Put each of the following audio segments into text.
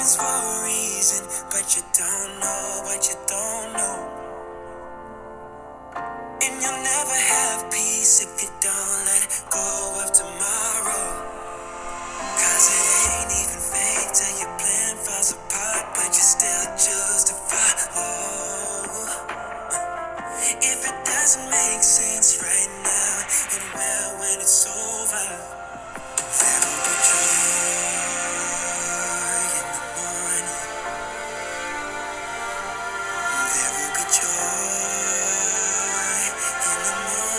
happens for a reason, but you don't know what you don't know. And you'll never have peace if you don't let go of tomorrow. Cause it ain't even fake till your plan falls apart, but you still choose to follow. If it doesn't make sense right now, it will when it's over. There will be joy in the morning. There will be joy in the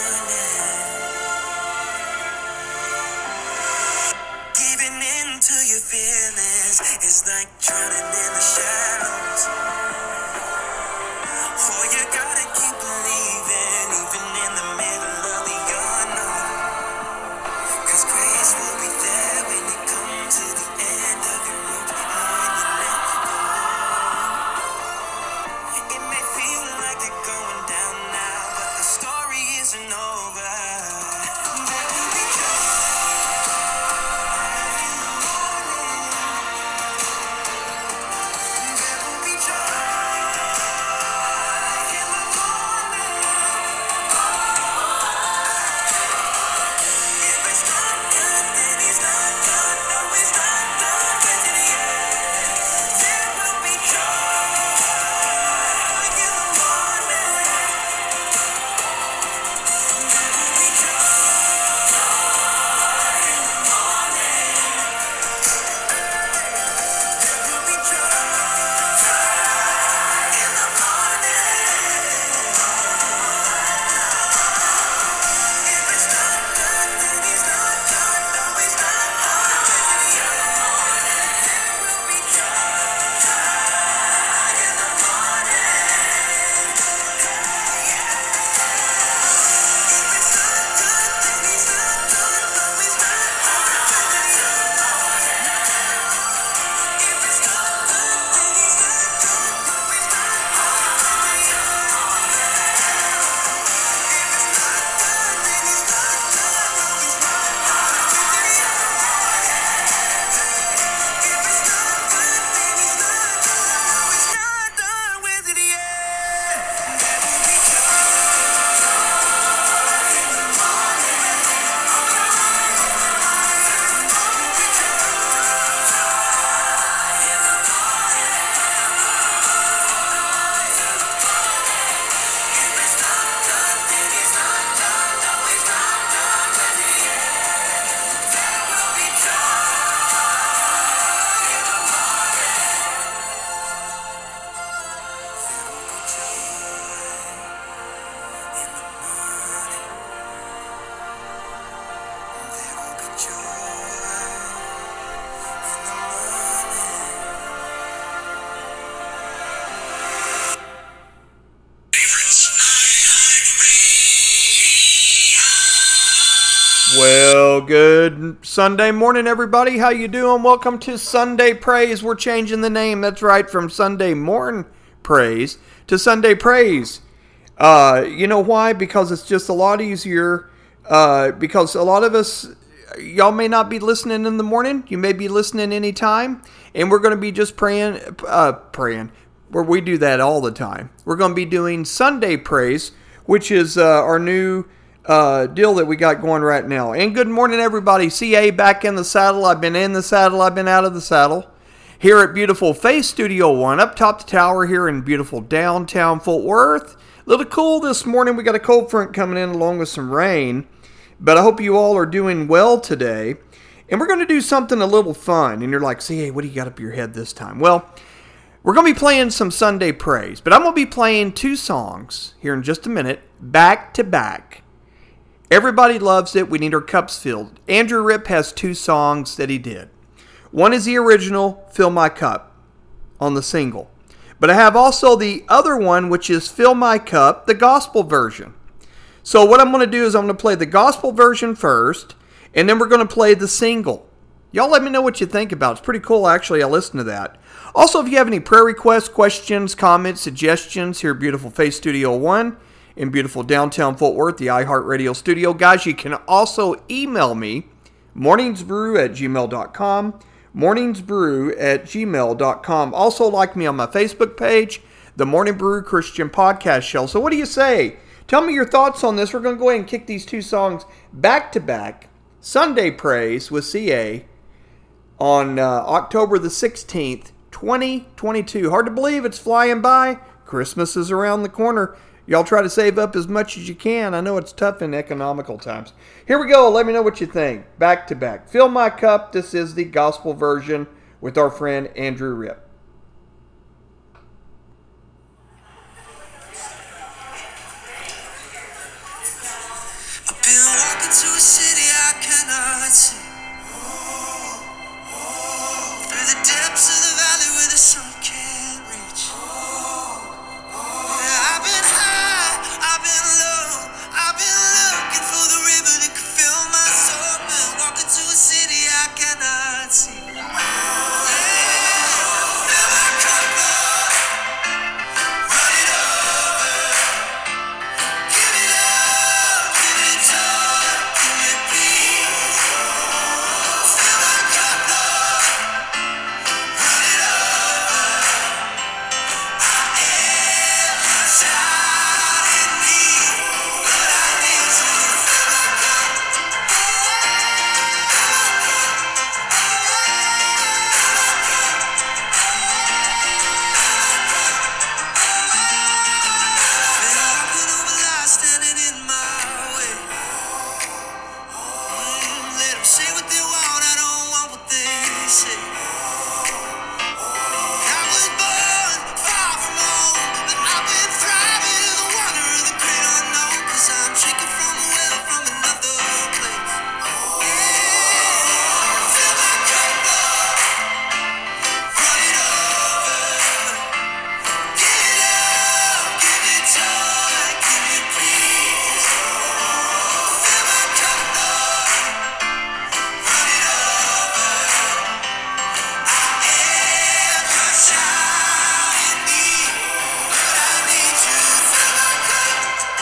morning. Giving in to your feelings is like drowning in the shallows. Oh, you gotta keep believing, even in the middle of the unknown. Cause grace will be there when you come to the end of your rope and you let go. It may feel like you're going down now, but the story isn't over. There will be joy in the morning. There will be joy in the morning. If it's not good, then he's not done. No, he's not done with it yet. There will be joy in the morning. There will be joy in the morning. There will be joy in the morning. If it's not good, then he's not done. No, he's not done with it yet. There will be joy in the morning. If it's not good, then he's not done. No, he's not done with it yet. If it's not good, then he's not done. No, he's not done with it yet. If it's not good, then he's not done. No, he's not done with it yet. If it's not good, then he's not done. No, he's not done with it yet. There will be joy in the morning. If it's not good, then he's not done. No, he's not done with it yet. There will be joy in the morning. There will be joy in the morning. There will be joy in the Well, good Sunday morning, everybody. How you doing? Welcome to Sunday Praise. We're changing the name. That's right, from Sunday Morn Praise to Sunday Praise. You know why? Because it's just a lot easier. Because a lot of us, y'all may not be listening in the morning. You may be listening anytime. And we're going to be just praying, where we do that all the time. We're going to be doing Sunday Praise, which is our new deal that we got going right now. And good morning, everybody. CA back in the saddle. I've been in the saddle. I've been out of the saddle. Here at beautiful Face Studio One, up top the tower here in beautiful downtown Fort Worth. A little cool this morning. We got a cold front coming in along with some rain. But I hope you all are doing well today. And we're going to do something a little fun. And you're like, CA, what do you got up your head this time? Well, we're going to be playing some Sunday Praise. But I'm going to be playing two songs here in just a minute, back to back. Everybody loves it. We need our cups filled. Andrew Ripp has two songs that he did. One is the original, Fill My Cup, on the single. But I have also the other one, which is Fill My Cup, the gospel version. So what I'm going to do is I'm going to play the gospel version first, and then we're going to play the single. Y'all let me know what you think about it. It's pretty cool, actually. I listened to that. Also, if you have any prayer requests, questions, comments, suggestions, here at beautiful Face Studio One, in beautiful downtown Fort Worth, the iHeartRadio studio. Guys, you can also email me, morningsbrew@gmail.com, morningsbrew@gmail.com. Also like me on my Facebook page, the Morning Brew Christian Podcast Show. So what do you say? Tell me your thoughts on this. We're going to go ahead and kick these two songs back to back. Sunday Praise with CA on October the 16th, 2022. Hard to believe it's flying by. Christmas is around the corner. Y'all try to save up as much as you can. I know it's tough in economical times. Here we go. Let me know what you think. Back to back. Fill My Cup. This is the gospel version with our friend Andrew Ripp. I've been walking to a city I cannot see. Through the depths of the valley where the sun can't reach. Yeah, I've been high, I've been low, I've been looking for the river that could fill my soul. Been walking to a city I cannot see. Fill my cup, Lord, run it over. Give me love, give me joy, give me peace. Fill my cup, Lord, run it over. I am a child in need, but I need you to fill my cup. Been walking over lies standing in my way. Let them say what they want, I don't want what they say. I was born far from home, but I've been thriving in the wonder of the great unknown. 'Cause I'm drinking from a well from another place. Yeah, fill my cup, Lord, run it over. Give me love, give me joy, give me peace. Fill my cup, Lord, run it over. I am your child in need, but I need you to fill my cup.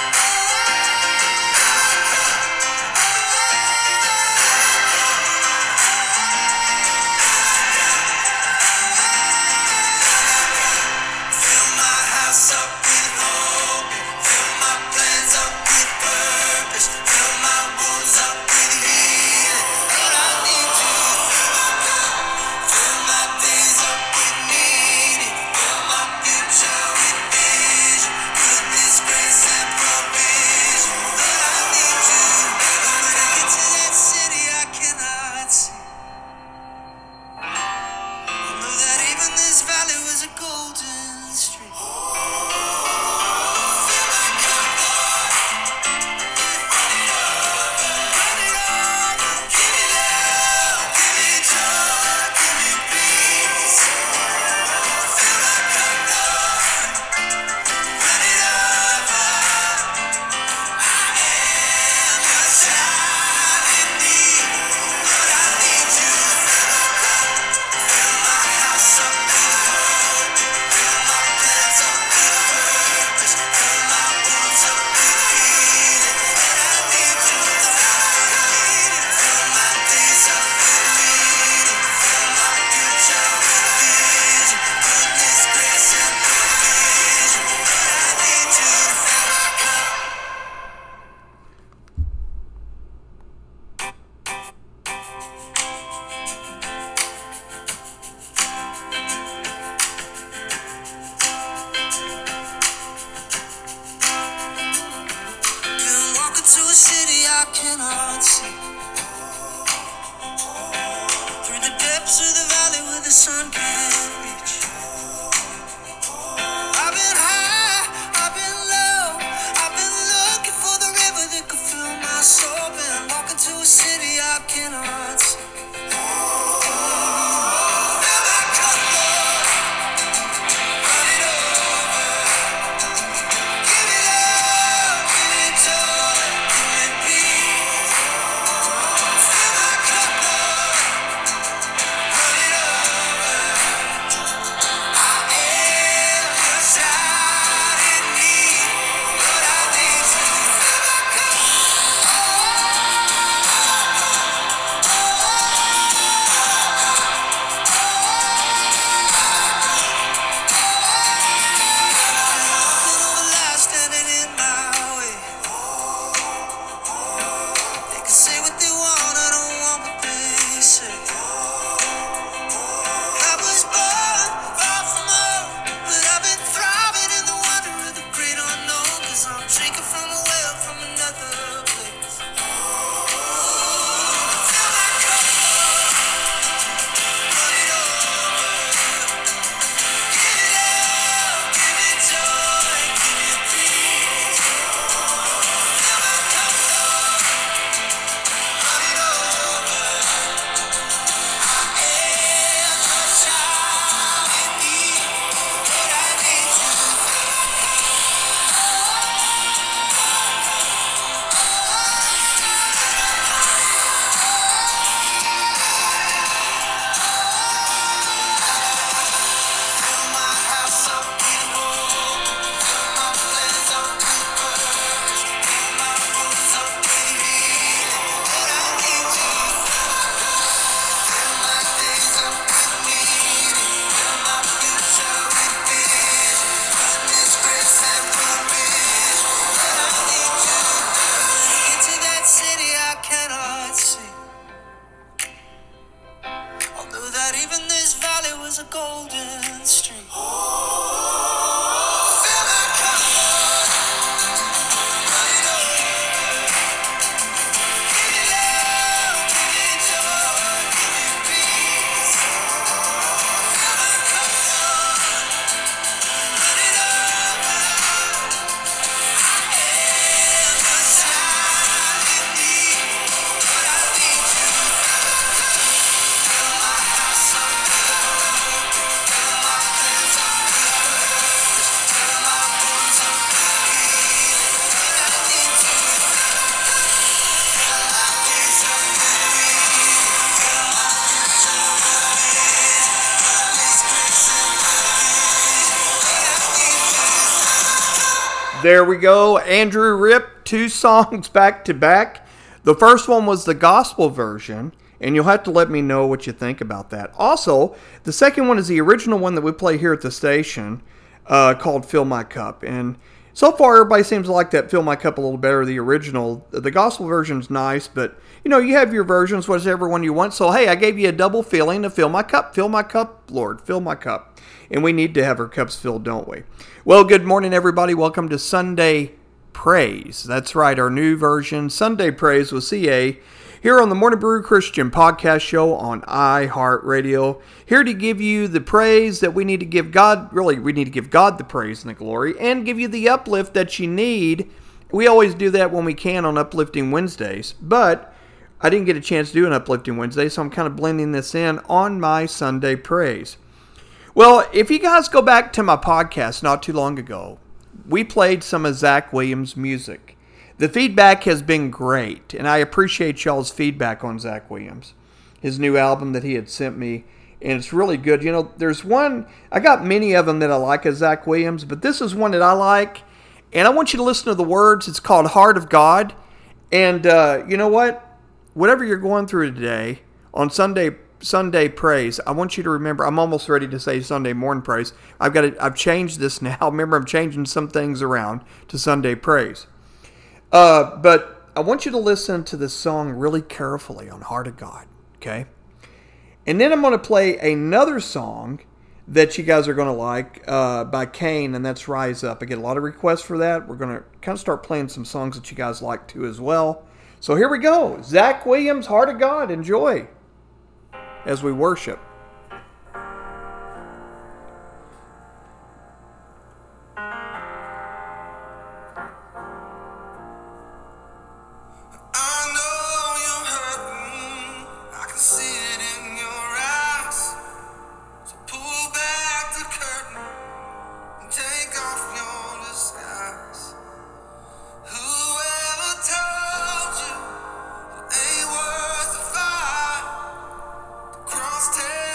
Fill my house up with hope, fill my plans up with purpose, fill my wounds up with healing. Lord, I need you to fill my cup. Fill my days up with meaning, fill my future with vision, goodness, grace, and provision. Lord, I need you. When I get to that city I cannot see, I know that even this valley was a golden stream. Fill my cup, Lord, run it over. Give me love, give me joy, give me peace. Fill my cup, Lord, run it over. I am your child in need, but I need you to fill my cup. Fill my house up with hope, fill my plans up with purpose, fill my wounds up with healing. Lord, I need you, Lord, I need it. Fill my days up with meaning, fill my future with vision, goodness, grace, and provision. Lord, I need you to fill my cup. Been walking to a city I cannot see. Through the depths of the valley where the sun can't reach. I've been high, I've been low, I've been looking for the river that could fill my soul. Been walking to a city I cannot see. Fill my cup, Lord, run it over. Give me love, give me joy, give me peace. Fill my cup, Lord, run it over. golden stream. Fill my cup, Lord, run it over. Give me love, give me joy, give me peace. Fill my cup, Lord, run it over. I am a child in need, but I need you. Fill my house up, fill my plans up, fill my bones up, I need you. Fill my days up, fill my future with His grace and mercy. There we go. Andrew Ripp, 2 songs back to back. The first one was the gospel version, and you'll have to let me know what you think about that. Also, the second one is the original one that we play here at the station, called Fill My Cup. And so far, everybody seems to like that Fill My Cup a little better, the original. The gospel version's nice, but, you have your versions, whatever one you want. So, hey, I gave you a double filling to fill my cup. Fill my cup, Lord, fill my cup. And we need to have our cups filled, don't we? Well, good morning, everybody. Welcome to Sunday Praise. That's right, our new version, Sunday Praise with CA, here on the Morning Brew Christian podcast show on iHeartRadio. Here to give you the praise that we need to give God. Really, we need to give God the praise and the glory, and give you the uplift that you need. We always do that when we can on Uplifting Wednesdays, but I didn't get a chance to do an Uplifting Wednesday, so I'm kind of blending this in on my Sunday Praise. Well, if you guys go back to my podcast not too long ago, we played some of Zach Williams' music. The feedback has been great, and I appreciate y'all's feedback on Zach Williams, his new album that he had sent me, and it's really good. There's one, I got many of them that I like of Zach Williams, but this is one that I like, and I want you to listen to the words. It's called Heart of God, and you know what? Whatever you're going through today, on Sunday Praise, I want you to remember, I'm almost ready to say Sunday Morning Praise. I've changed this now. Remember, I'm changing some things around to Sunday Praise. But I want you to listen to this song really carefully on Heart of God, okay? And then I'm going to play another song that you guys are going to like by Kane, and that's Rise Up. I get a lot of requests for that. We're going to kind of start playing some songs that you guys like too as well. So here we go. Zach Williams, Heart of God. Enjoy as we worship. I know you're hurting, I can see it in your eyes. So pull back the curtain and take off your disguise. Whoever told you it ain't worth the fight? The cross takes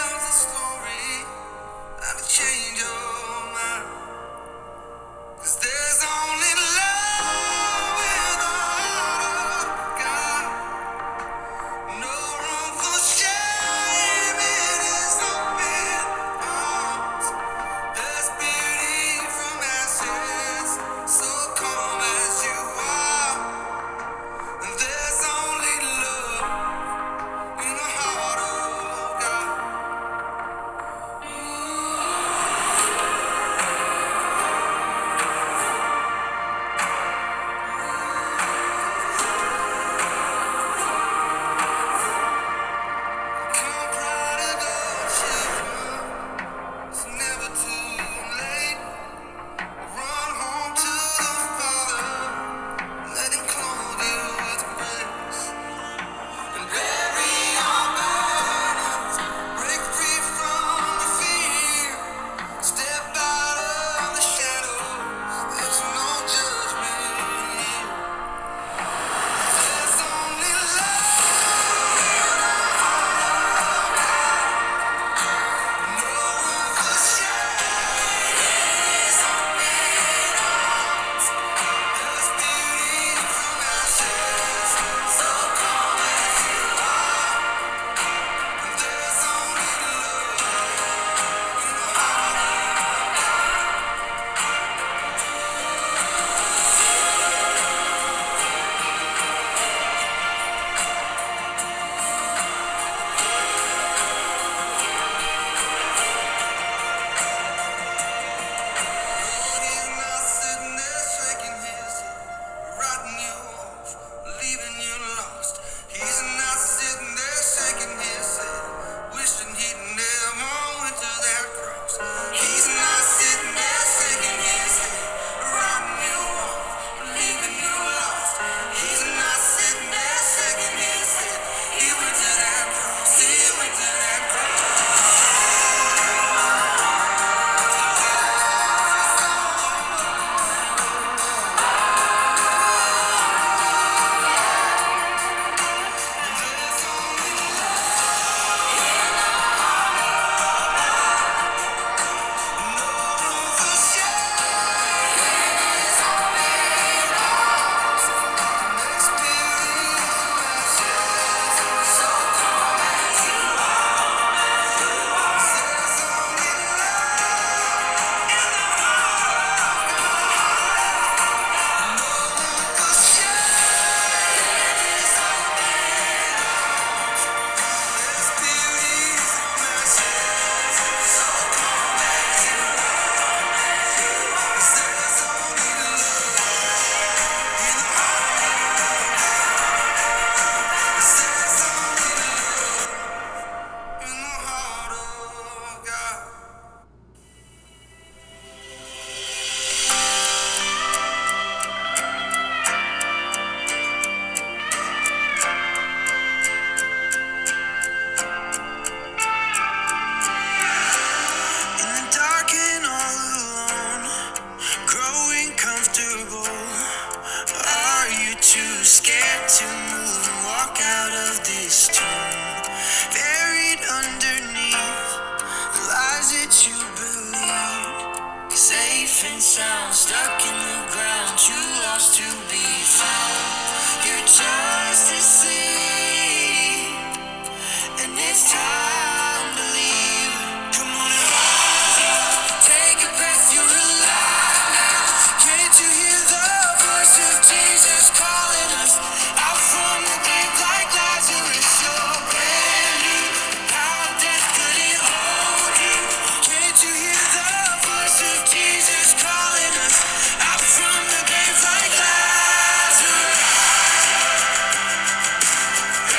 that you believe. Safe and sound, stuck in the ground, too lost to be found. You're just asleep, and it's time to leave. Come on and rise up, take a breath, you're alive now. Can't you hear the voice of Jesus calling us out from the grave like Lazarus? You're brand new, how death couldn't hold you. Can't you hear the voice of Jesus calling us out from the grave like Lazarus?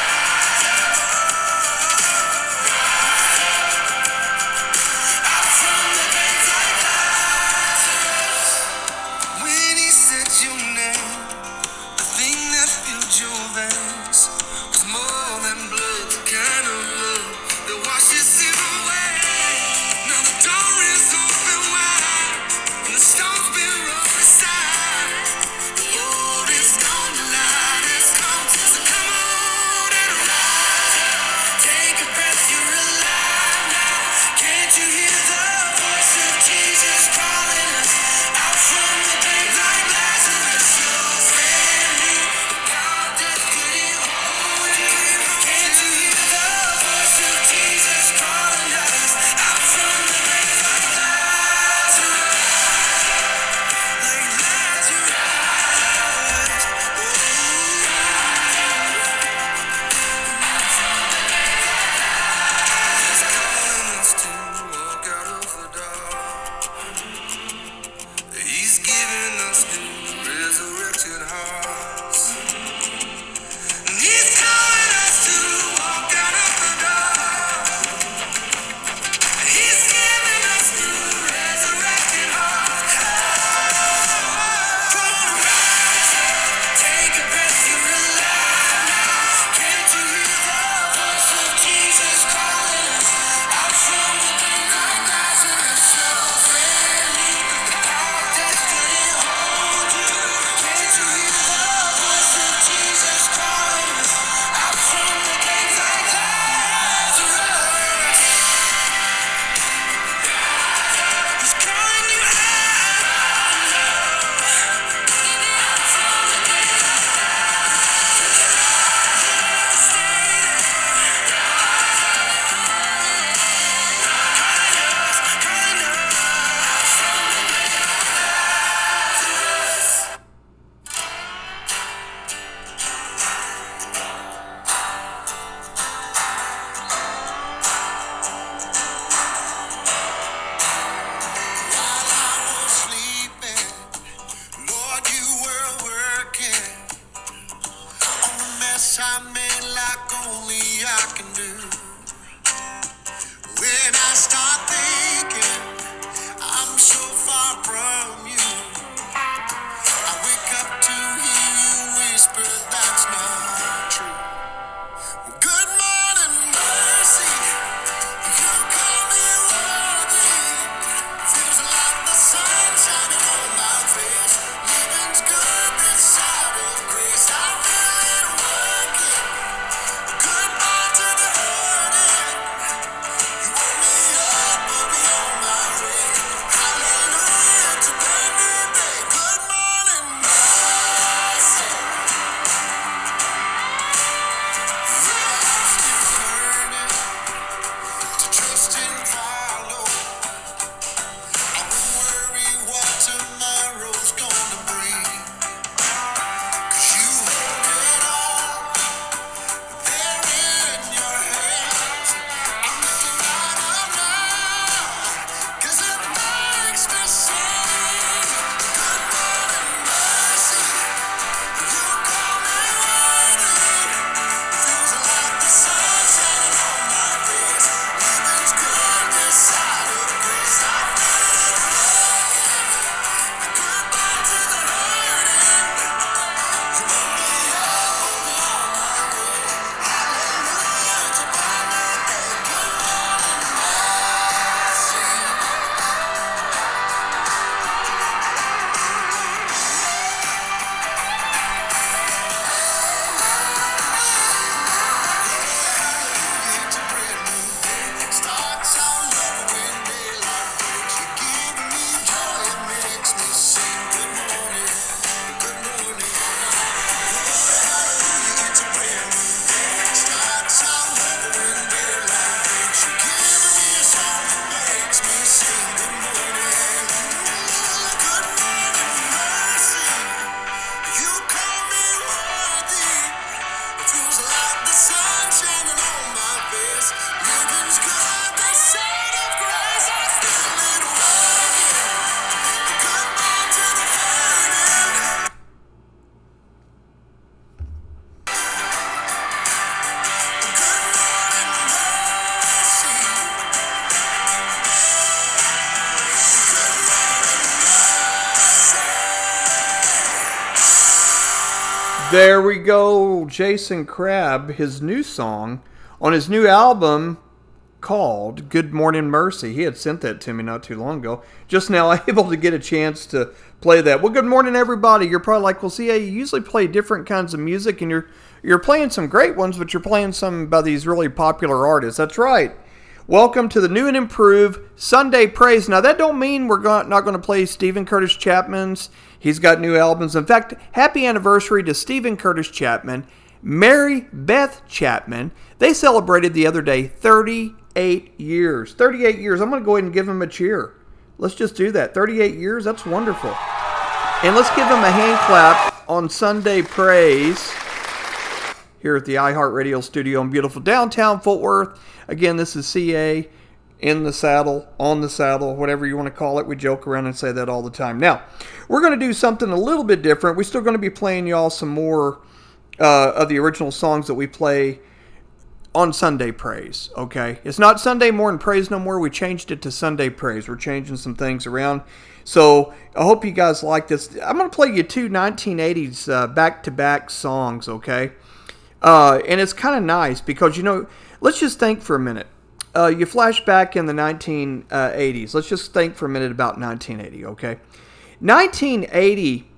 There we go. Jason Crabb, his new song on his new album called Good Morning Mercy. He had sent that to me not too long ago. Just now I'm able to get a chance to play that. Well, good morning, everybody. You're probably like, well, see, you usually play different kinds of music, and you're playing some great ones, but you're playing some by these really popular artists. That's right. Welcome to the new and improved Sunday Praise. Now, that don't mean we're not going to play Stephen Curtis Chapman's. He's got new albums. In fact, happy anniversary to Stephen Curtis Chapman, Mary Beth Chapman. They celebrated the other day 38 years. 38 years. I'm going to go ahead and give them a cheer. Let's just do that. 38 years. That's wonderful. And let's give them a hand clap on Sunday Praise here at the iHeartRadio studio in beautiful downtown Fort Worth. Again, this is CA in the saddle, on the saddle, whatever you want to call it. We joke around and say that all the time. Now, we're going to do something a little bit different. We're still going to be playing y'all some more of the original songs that we play on Sunday Praise, okay? It's not Sunday Morning Praise no more. We changed it to Sunday Praise. We're changing some things around. So I hope you guys like this. I'm going to play you two 1980s back-to-back songs, okay? And it's kind of nice because, you know, let's just think for a minute. You flash back in the 1980s. Let's just think for a minute about 1980, okay? 1980,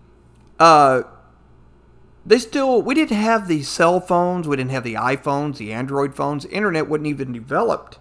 we didn't have these cell phones. We didn't have the iPhones, the Android phones. The internet wasn't even developed.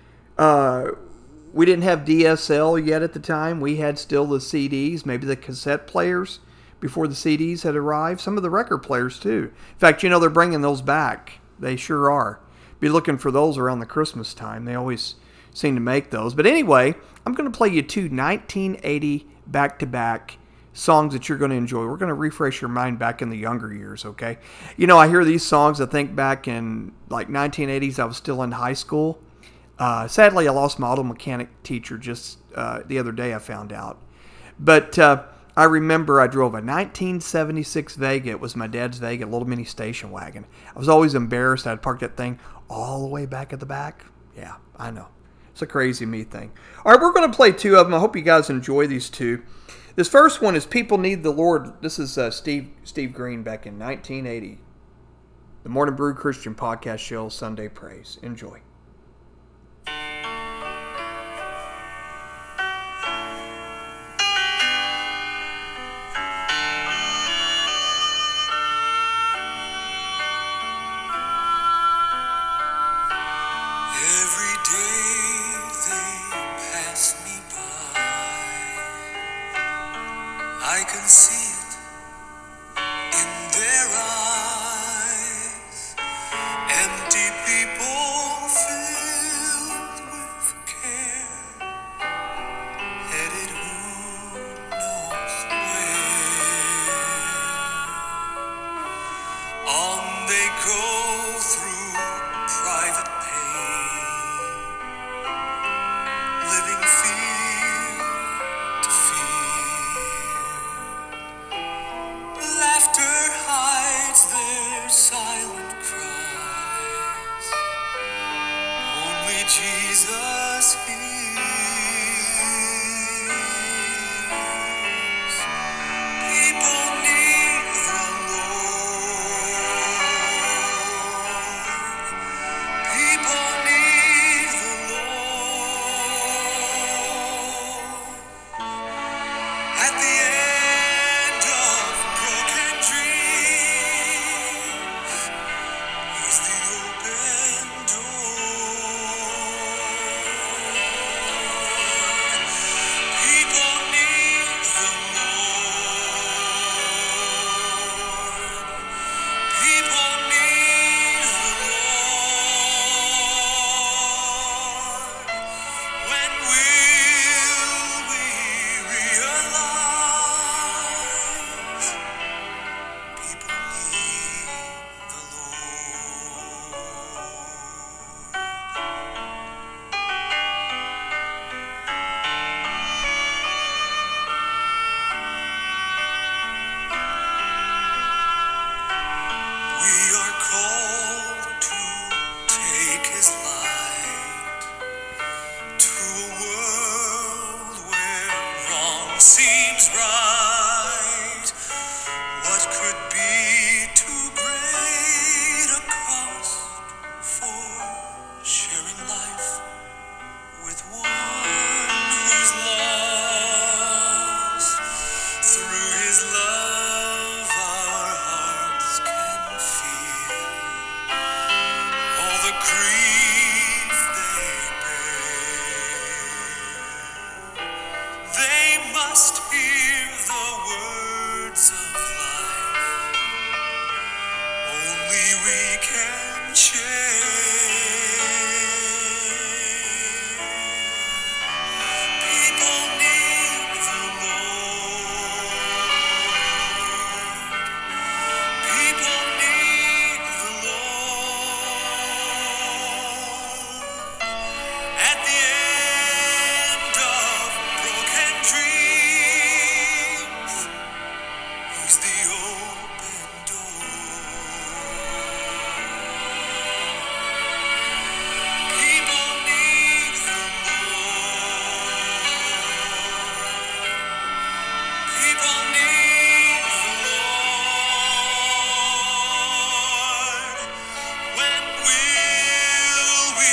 We didn't have DSL yet at the time. We had still the CDs, maybe the cassette players before the CDs had arrived. Some of the record players, too. In fact, you know, they're bringing those back. They sure are. Be looking for those around the Christmas time. They always seem to make those. But anyway, I'm going to play you two 1980 back-to-back songs that you're going to enjoy. We're going to refresh your mind back in the younger years, okay? You know, I hear these songs, I think back in like 1980s, I was still in high school. Sadly, I lost my auto mechanic teacher just the other day, I found out. But I remember I drove a 1976 Vega. It was my dad's Vega, a little mini station wagon. I was always embarrassed. I'd park that thing all the way back at the back. Yeah, I know. It's a crazy me thing. All right, we're going to play two of them. I hope you guys enjoy these two. This first one is People Need the Lord. This is Steve Green back in 1980. The Morning Brew Christian Podcast Show, Sunday Praise. Enjoy. Every day they pass me by. I can see it in their eyes. Empty people filled with care, headed who knows where. On they go through private pain, living fear to fear. Laughter hides their silent cries. Only Jesus hears. People need the Lord. People need the Lord. At the end of broken dreams, He's the open door. People need the Lord. People need the Lord. When will we realize people need the Lord? We are called to take His light to a world where wrong seems right. What could be too must hear the words of life. Only we can change. People need the Lord. People need the Lord. At the end of broken dreams, He's the open door. People need the Lord. People need the Lord. When will we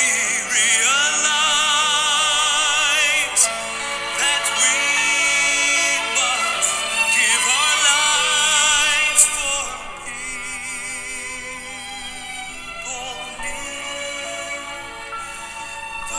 realize that we must give our lives for people need the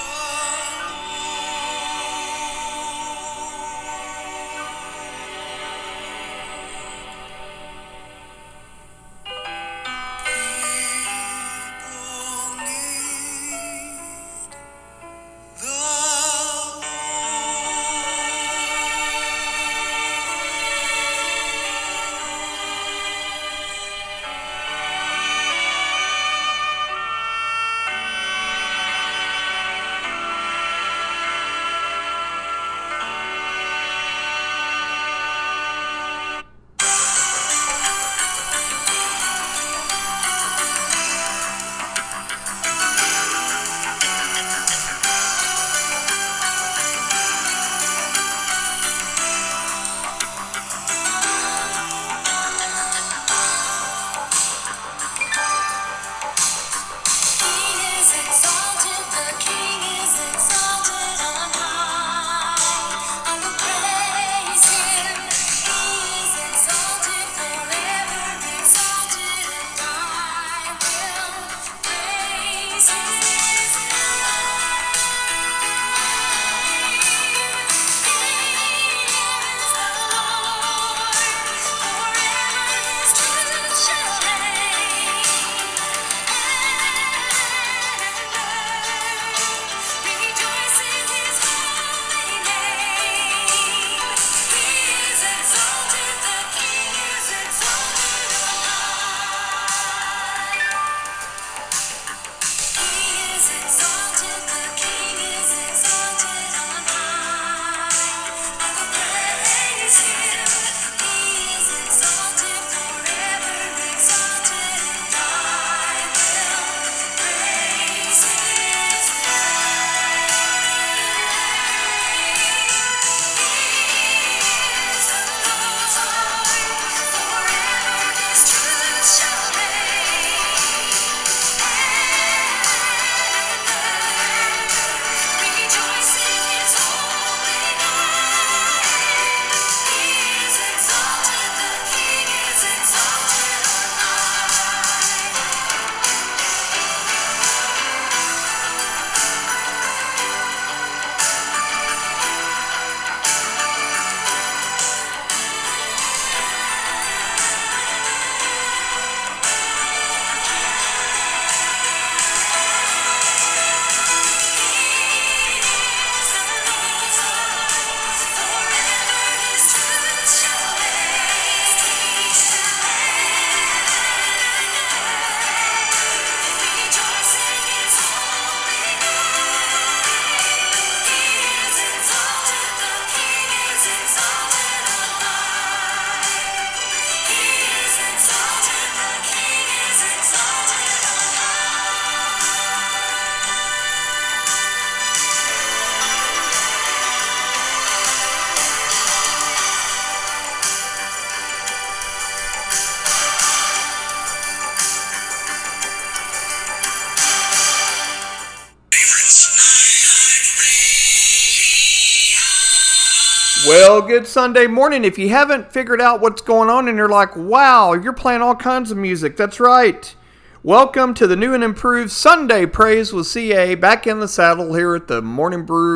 Well, good Sunday morning. If you haven't figured out what's going on and you're like, wow, you're playing all kinds of music, that's right. Welcome to the new and improved Sunday Praise with CA, back in the saddle here at the Morning Brew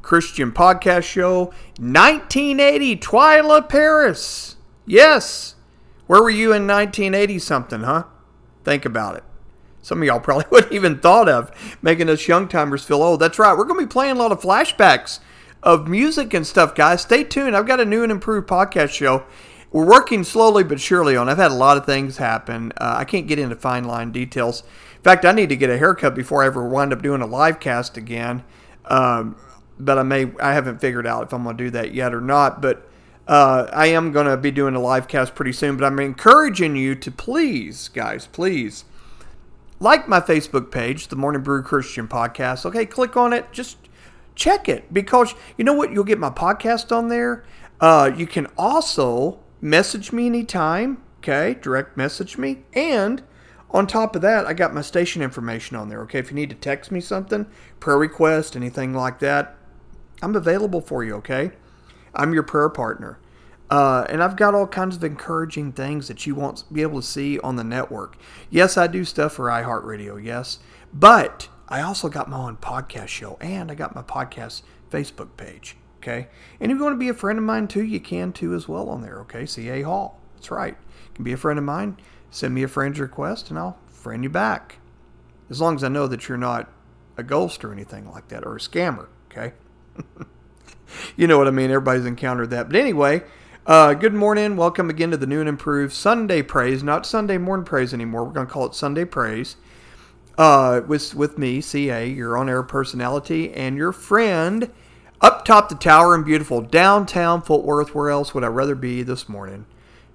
Christian Podcast Show. 1980, Twyla Paris. Yes. Where were you in 1980 something, huh? Think about it. Some of y'all probably wouldn't even thought of making us young timers feel old. That's right. We're going to be playing a lot of flashbacks of music and stuff, guys. Stay tuned. I've got a new and improved podcast show. We're working slowly but surely on it. I've had a lot of things happen. I can't get into fine line details. In fact, I need to get a haircut before I ever wind up doing a live cast again. But I haven't figured out if I'm going to do that yet or not. But I am going to be doing a live cast pretty soon. But I'm encouraging you to please, guys, please like my Facebook page, The Morning Brew Christian Podcast. Okay, click on it. Just check it. Because you know what? You'll get my podcast on there. You can also message me anytime. Okay, direct message me. And on top of that, I got my station information on there. Okay, if you need to text me something, prayer request, anything like that, I'm available for you. Okay, I'm your prayer partner. And I've got all kinds of encouraging things that you won't be able to see on the network. Yes, I do stuff for iHeartRadio, yes. But I also got my own podcast show, and I got my podcast Facebook page, okay? And if you want to be a friend of mine too, you can too as well on there, okay? C.A. Hall, that's right. You can be a friend of mine, send me a friend's request, and I'll friend you back. As long as I know that you're not a ghost or anything like that, or a scammer, okay? You know what I mean? Everybody's encountered that. But anyway, good morning. Welcome again to the new and improved Sunday Praise. Not Sunday Morning Praise anymore. We're going to call it Sunday Praise. With me, C.A., your on-air personality, and your friend up top the tower in beautiful downtown Fort Worth. Where else would I rather be this morning?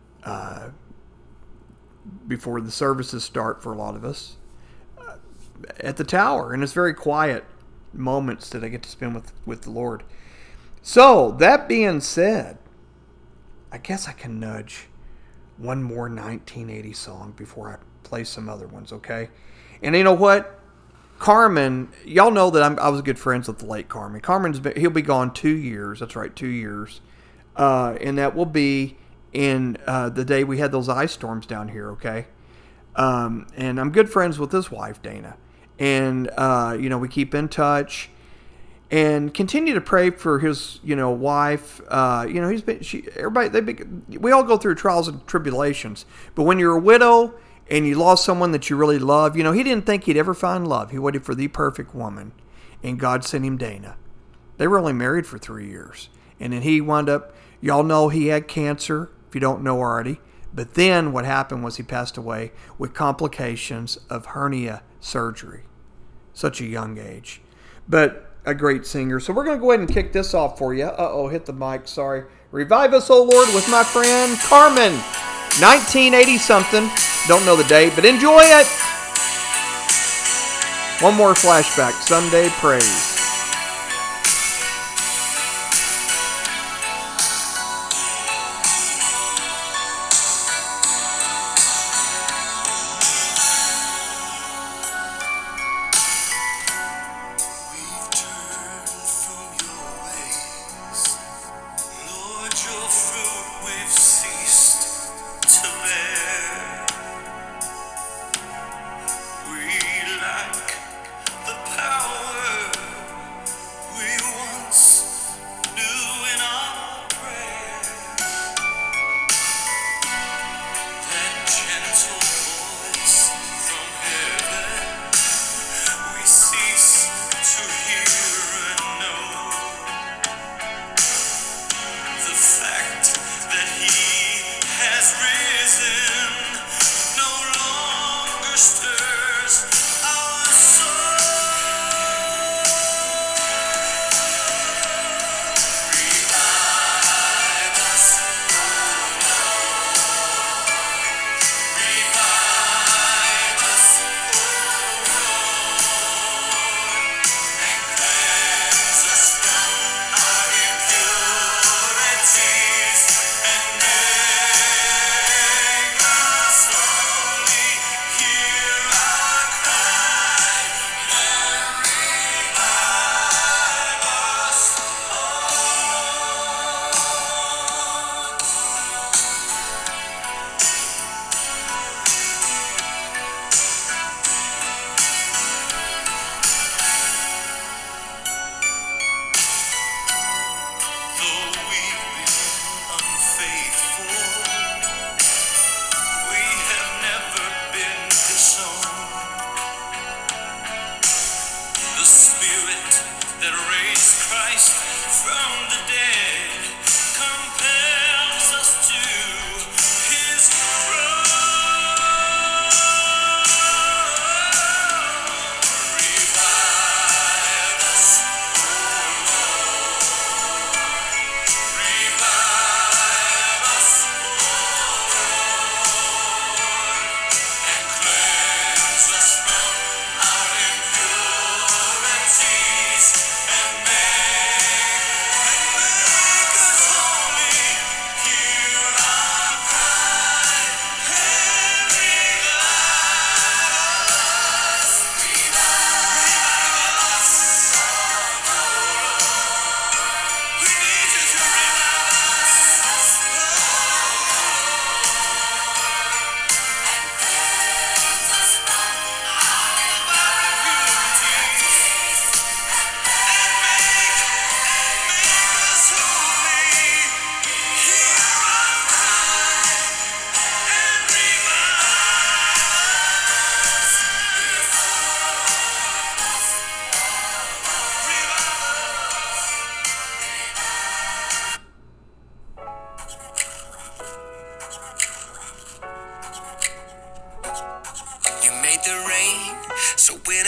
Before the services start for a lot of us. At the tower. And it's very quiet moments that I get to spend with the Lord. So, that being said, I guess I can nudge one more 1980 song before I play some other ones, okay? And you know what? Carmen, y'all know that I was good friends with the late Carmen. He'll be gone 2 years. That's right, 2 years. And that will be in the day we had those ice storms down here, okay? And I'm good friends with his wife, Dana. And, we keep in touch. And continue to pray for his, wife. We all go through trials and tribulations. But when you're a widow and you lost someone that you really love, he didn't think he'd ever find love. He waited for the perfect woman, and God sent him Dana. They were only married for 3 years. And then he wound up, y'all know he had cancer, if you don't know already. But then what happened was he passed away with complications of hernia surgery. Such a young age. But a great singer. So we're going to go ahead and kick this off for you. Hit the mic, sorry. Revive Us, O Lord, with my friend Carmen. 1980 something. Don't know the date, but enjoy it. One more flashback. Sunday Praise. The power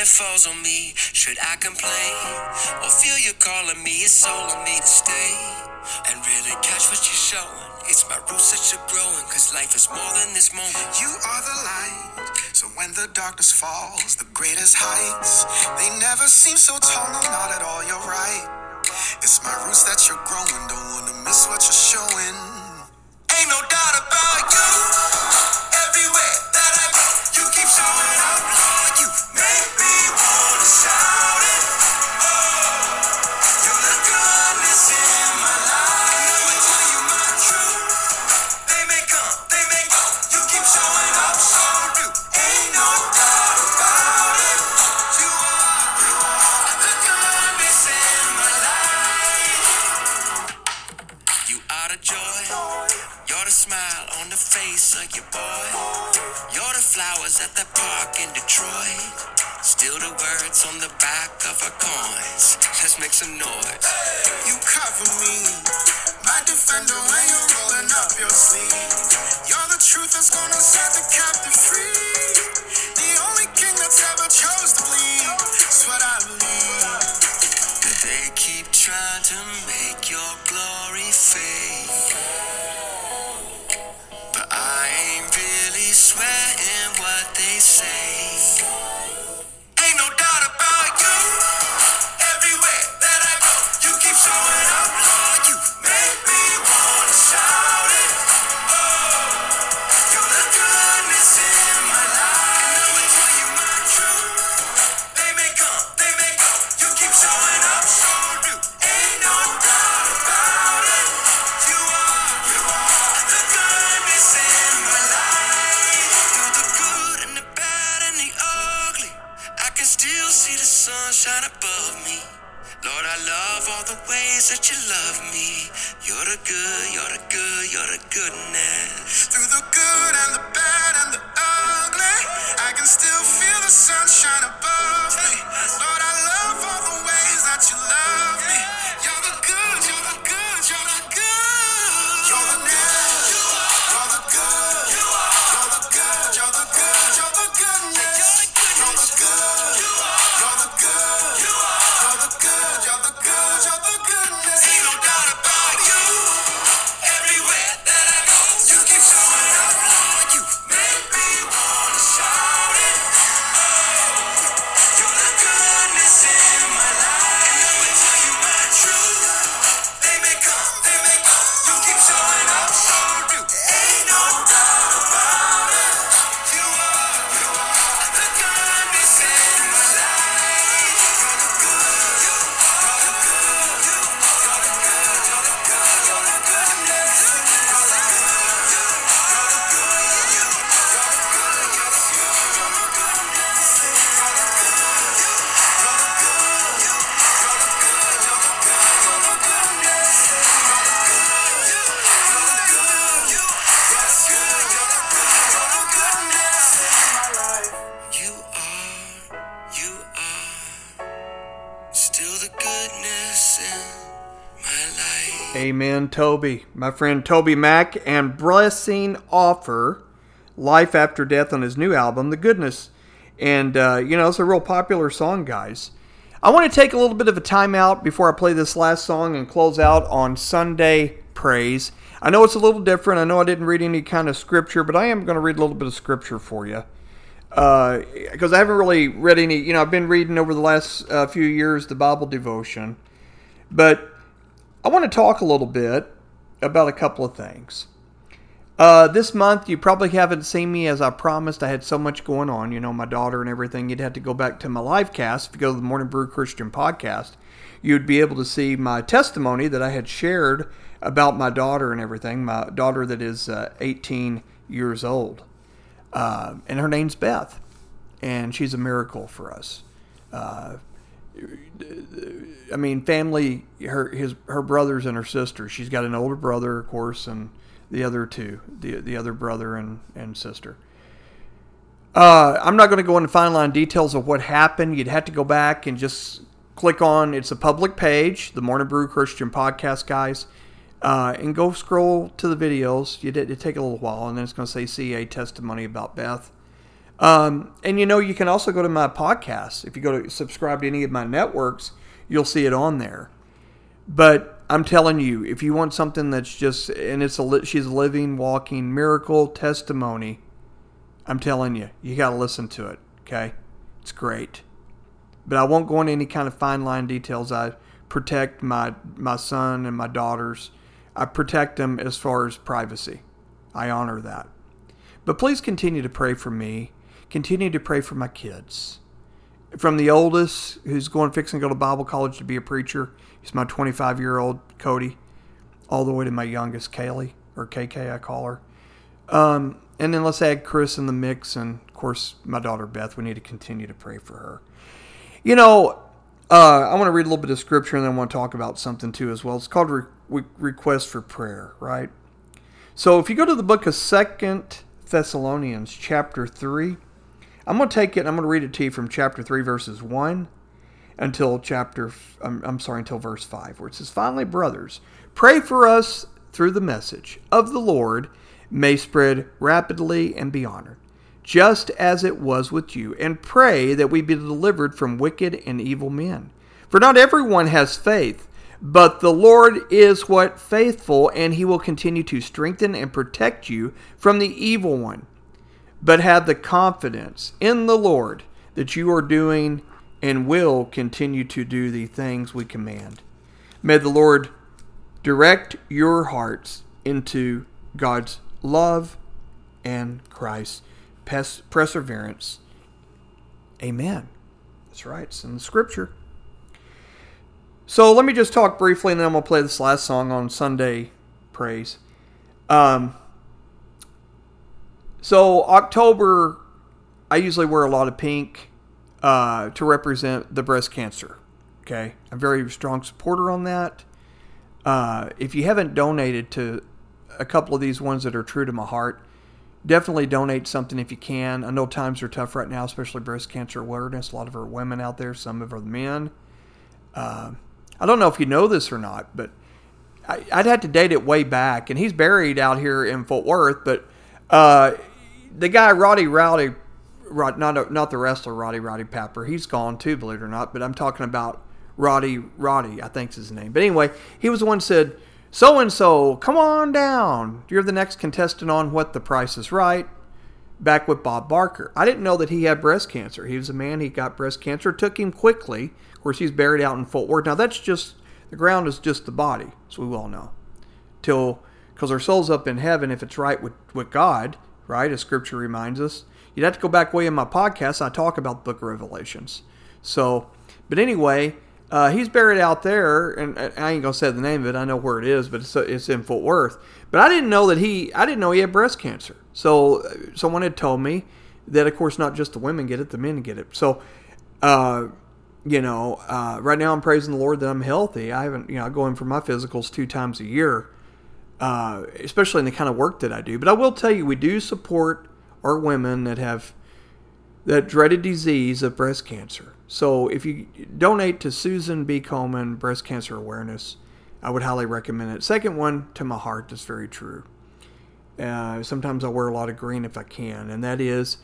it falls on me. Should I complain or feel you calling me? It's all on me to stay and really catch what you're showing. It's my roots that you're growing, cause life is more than this moment. You are the light, so when the darkness falls, the greatest heights, they never seem so tall, no, not at all, you're right. It's my roots that you're growing, don't wanna miss what you're showing. Ain't no doubt about you, everywhere that I go, you keep showing up, Lord, you make me wanna shout it. You're the goodness in my life, never tell you my truth. They may come, they may go, you keep showing up, so do. Ain't no doubt about it, you are the goodness in my life. You are the joy, you're the smile on the face of your boy. You're the flowers at the park in Detroit. Still the words on the back of our coins. Let's make some noise. You cover me, my defender, when you're rolling up your sleeve. You're the truth that's gonna set the captive free. The only king that's ever chose to bleed. That's what I believe. But they keep trying to make your glory fade. But I ain't really sweating what they say. Ain't no doubt about you. Everywhere that I go, you keep showing up, Lord. You make me wanna shout it. You're the goodness in my life. Never tell you my truth. They may come, they may go. You keep showing up, so do. Ain't no doubt about it. You are the goodness in my life. You're the good and the bad and the ugly. I can still see the sunshine above me. Lord, I love all the ways that you love me. You're the good, you're the good, you're the goodness. Through the good and the bad and the ugly, I can still feel the sunshine above me. Lord, I love all the ways that you love me. You're the good, you're the good, you're the good. You're the good, you're the good. You're the good, you're the good, you're the goodness. You're the good, you're the good. You're the good, you're the good, you're the goodness. Ain't no doubt about you. Everywhere that I go, you keep showing up, Lord. You make me wanna shout it. You're the goodness in my life. Never tell you my truth. They may come, they may go. You keep showing up, so do. Ain't no doubt about it. You are the goodness in my life. You're the good, you're the good, you're the good, you're the good, you're the goodness. You're the good, you're the good, you're the good, you're the good, you're the goodness. You're the good, you're the good, you're the good, you're the good, you're the goodness. You're the good, you're the good, you're the good, you're the good, you're the goodness in my life. You are still the goodness in my life. Amen, Toby. My friend Toby Mack and Blessing Offer, Life After Death, on his new album, The Goodness. And, it's a real popular song, guys. I want to take a little bit of a time out before I play this last song and close out on Sunday Praise. I know it's a little different. I know I didn't read any kind of scripture, but I am going to read a little bit of scripture for you. Because I haven't really read any, I've been reading over the last few years the Bible devotion. But I want to talk a little bit about a couple of things. This month, you probably haven't seen me as I promised. I had so much going on, my daughter and everything. You'd have to go back to my live cast. If you go to the Morning Brew Christian podcast, you'd be able to see my testimony that I had shared about my daughter and everything. My daughter that is 18 years old. And her name's Beth. And she's a miracle for us. Family, her brothers and her sisters. She's got an older brother, of course, and the other two, the other brother and sister. I'm not going to go into fine line details of what happened. You'd have to go back and just click on, it's a public page, the Morning Brew Christian podcast, guys, and go scroll to the videos. It'd take a little while, and then it's going to say CA testimony about Beth. And you can also go to my podcast. If you go to subscribe to any of my networks, you'll see it on there. But I'm telling you, if you want something that's just, and she's a living, walking miracle testimony, I'm telling you, you got to listen to it. Okay, it's great. But I won't go into any kind of fine line details. I protect my son and my daughters. I protect them as far as privacy. I honor that. But please continue to pray for me. Continue to pray for my kids. From the oldest, who's fixing to go to Bible college to be a preacher, he's my 25-year-old Cody, all the way to my youngest Kaylee, or KK I call her. And then let's add Chris in the mix, and of course my daughter Beth. We need to continue to pray for her. I want to read a little bit of scripture, and then I want to talk about something too as well. It's called Request for Prayer, right? So if you go to the book of 2 Thessalonians chapter 3, I'm going to take it and I'm going to read it to you from chapter 3 verses 1 until verse 5, where it says, "Finally, brothers, pray for us through the message of the Lord may spread rapidly and be honored, just as it was with you, and pray that we be delivered from wicked and evil men. For not everyone has faith, but the Lord is faithful, and he will continue to strengthen and protect you from the evil one. But have the confidence in the Lord that you are doing and will continue to do the things we command. May the Lord direct your hearts into God's love and Christ's perseverance." Amen. That's right. It's in the scripture. So let me just talk briefly, and then I'm going to play this last song on Sunday Praise. So October, I usually wear a lot of pink to represent the breast cancer. Okay, I'm a very strong supporter on that. If you haven't donated to a couple of these ones that are true to my heart, definitely donate something if you can. I know times are tough right now, especially breast cancer awareness. A lot of our women out there, some of our men. I don't know if you know this or not, but I'd had to date it way back, and he's buried out here in Fort Worth. But the guy Roddy, not the wrestler Roddy Piper, he's gone too, believe it or not. But I'm talking about Roddy, I think's his name. But anyway, he was the one who said, "So and so, come on down. You're the next contestant on What the Price is Right." Back with Bob Barker. I didn't know that he had breast cancer. He was a man. He got breast cancer. It took him quickly. Of course, he's buried out in Fort Worth. Now that's just the ground is just the body, as we well know. Because our soul's up in heaven if it's right with God, right? As Scripture reminds us. You'd have to go back way in my podcast. I talk about the Book of Revelations. So, but anyway, he's buried out there, and I ain't gonna say the name of it. I know where it is, but it's in Fort Worth. But I didn't know he had breast cancer. So someone had told me that, of course, not just the women get it, the men get it. So, right now I'm praising the Lord that I'm healthy. I go in for my physicals 2 times a year, especially in the kind of work that I do. But I will tell you, we do support our women that have that dreaded disease of breast cancer. So if you donate to Susan B. Komen Breast Cancer Awareness, I would highly recommend it. Second one, to my heart, that's very true. Sometimes I wear a lot of green if I can, and that is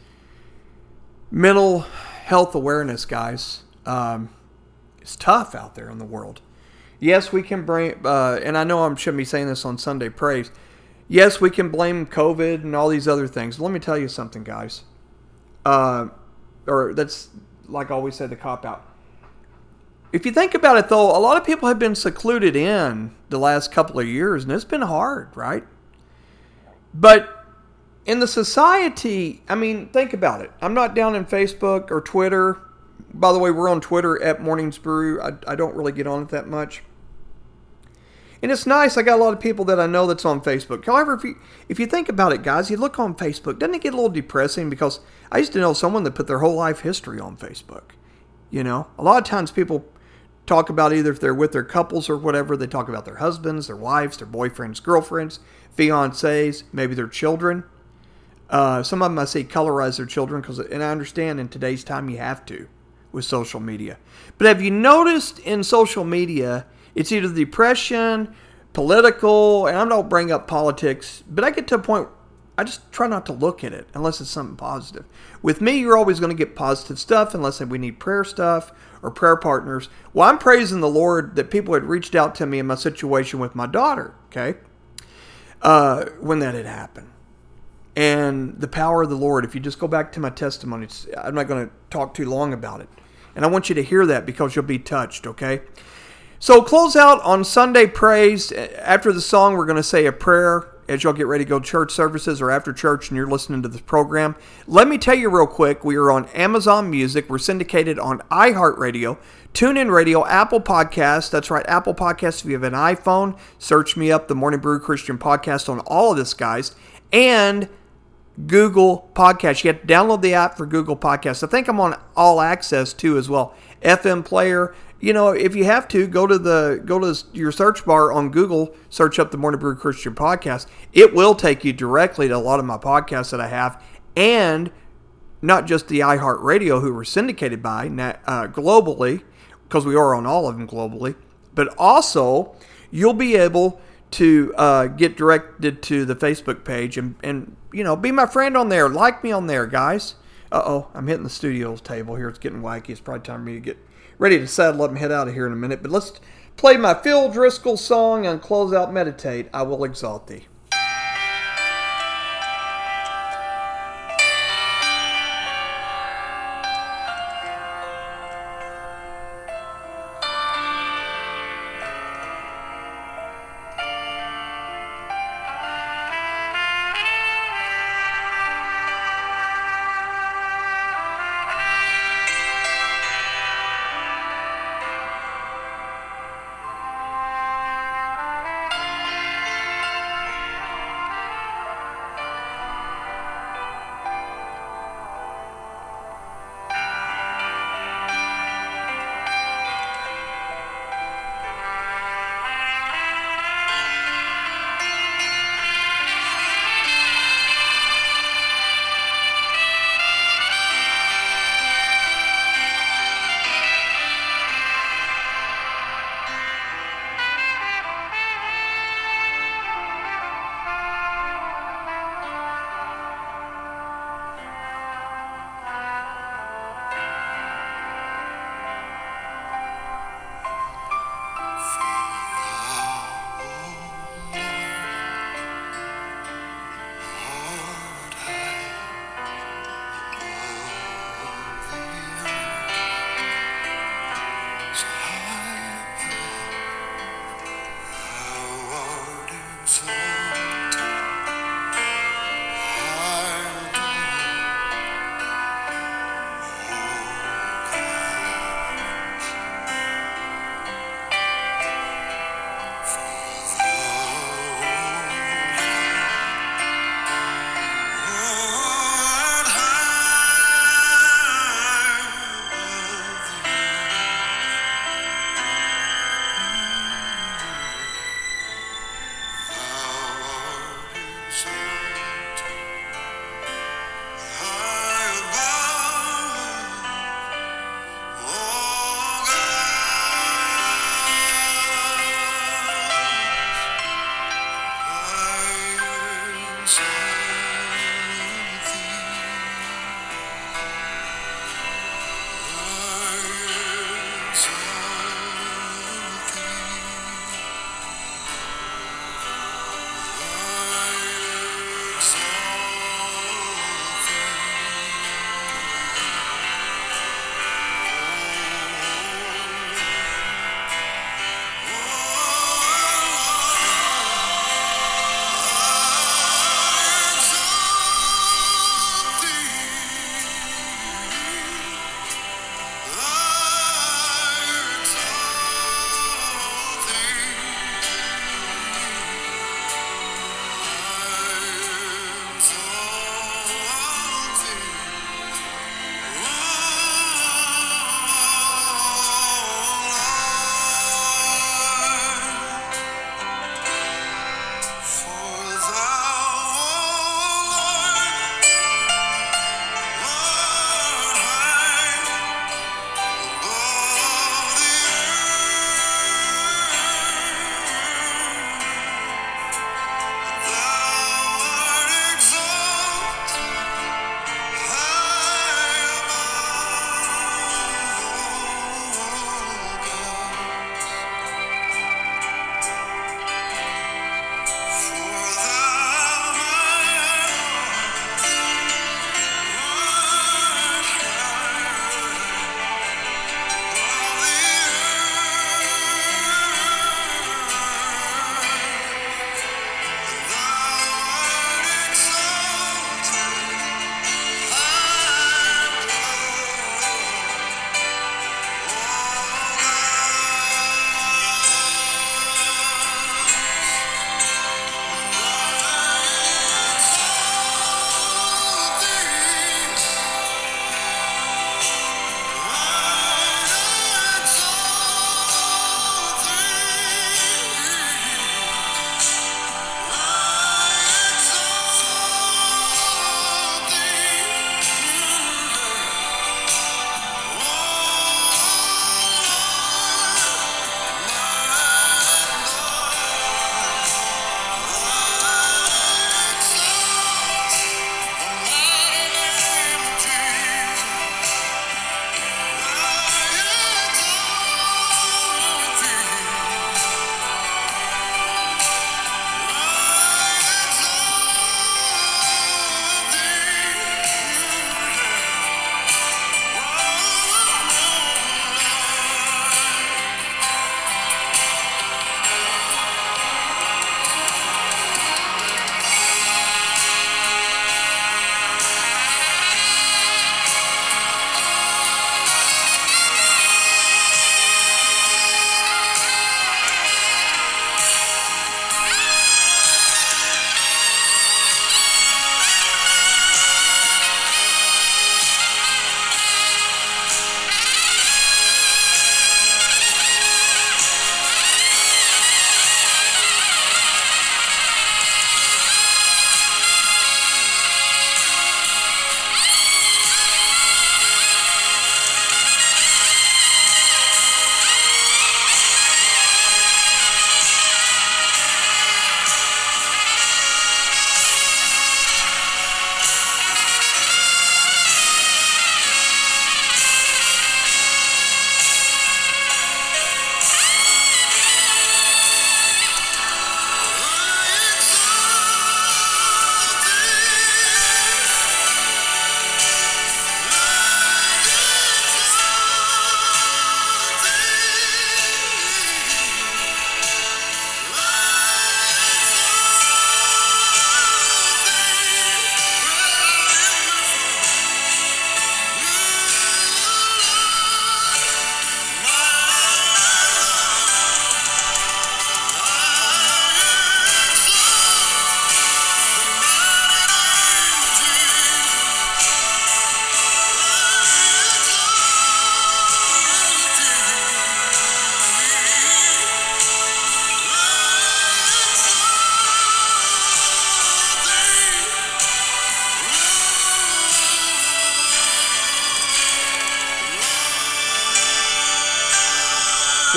mental health awareness, guys. It's tough out there in the world. Yes, we can blame, and I know I shouldn't be saying this on Sunday Praise. Yes, we can blame COVID and all these other things. Let me tell you something, guys. Or that's, like I always say, the cop-out. If you think about it, though, a lot of people have been secluded in the last couple of years, and it's been hard, right? But in the society, I mean, think about it. I'm not down in Facebook or Twitter. By the way, we're on Twitter at Mornings Brew. I don't really get on it that much. And it's nice. I got a lot of people that I know that's on Facebook. However, if you think about it, guys, you look on Facebook, doesn't it get a little depressing? Because I used to know someone that put their whole life history on Facebook. You know, a lot of times people talk about either if they're with their couples or whatever, they talk about their husbands, their wives, their boyfriends, girlfriends, fiancés, maybe their children. Some of them I see colorize their children, and I understand in today's time you have to with social media. But have you noticed in social media, it's either depression, political, and I don't bring up politics, but I get to a point I just try not to look at it unless it's something positive. With me, you're always going to get positive stuff unless we need prayer stuff or prayer partners. Well, I'm praising the Lord that people had reached out to me in my situation with my daughter, okay, when that had happened. And the power of the Lord, if you just go back to my testimony, I'm not going to talk too long about it. And I want you to hear that because you'll be touched, okay? So close out on Sunday Praise. After the song, we're going to say a prayer as y'all get ready to go to church services or after church and you're listening to this program. Let me tell you real quick, we are on Amazon Music. We're syndicated on iHeartRadio, TuneIn Radio, Apple Podcasts. That's right, Apple Podcasts. If you have an iPhone, search me up, the Morning Brew Christian Podcast on all of this, guys. And Google Podcasts. You have to download the app for Google Podcasts. I think I'm on All Access too as well. FM Player. You know, if you have to, go to your search bar on Google, search up the Morning Brew Christian Podcast. It will take you directly to a lot of my podcasts that I have, and not just the iHeartRadio, who we're syndicated by globally, because we are on all of them globally, but also you'll be able to get directed to the Facebook page and you know, be my friend on there. Like me on there, guys. Uh-oh, I'm hitting the studio table here. It's getting wacky. It's probably time for me to get ready to saddle up and head out of here in a minute. But let's play my Phil Driscoll song and close out Meditate. I Will Exalt Thee. Thou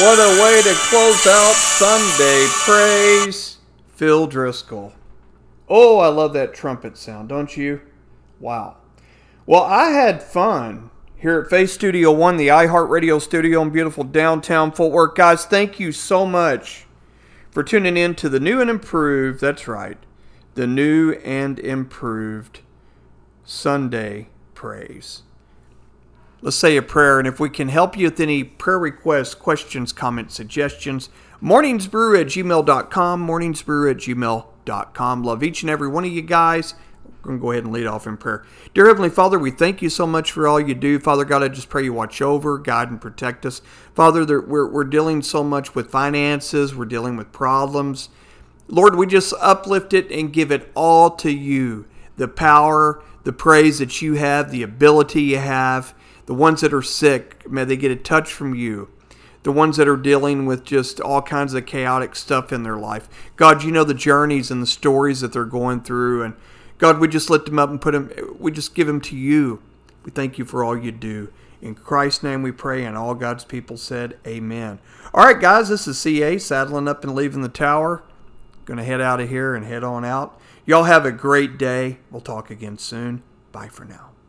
What a way to close out Sunday Praise. Phil Driscoll. Oh, I love that trumpet sound, don't you? Wow. Well, I had fun here at Faith Studio One, the iHeartRadio studio in beautiful downtown Fort Worth. Guys, thank you so much for tuning in to the new and improved, that's right, the new and improved Sunday Praise. Let's say a prayer, and if we can help you with any prayer requests, questions, comments, suggestions, morningsbrew@gmail.com, morningsbrew@gmail.com. Love each and every one of you guys. We're going to go ahead and lead off in prayer. Dear Heavenly Father, we thank you so much for all you do. Father God, I just pray you watch over, guide, and protect us. Father, we're dealing so much with finances. We're dealing with problems. Lord, we just uplift it and give it all to you. The power, the praise that you have, the ability you have. The ones that are sick, may they get a touch from you. The ones that are dealing with just all kinds of chaotic stuff in their life. God, you know the journeys and the stories that they're going through. And God, we just lift them up and we just give them to you. We thank you for all you do. In Christ's name we pray, and all God's people said, amen. All right, guys, this is CA saddling up and leaving the tower. Going to head out of here and head on out. Y'all have a great day. We'll talk again soon. Bye for now.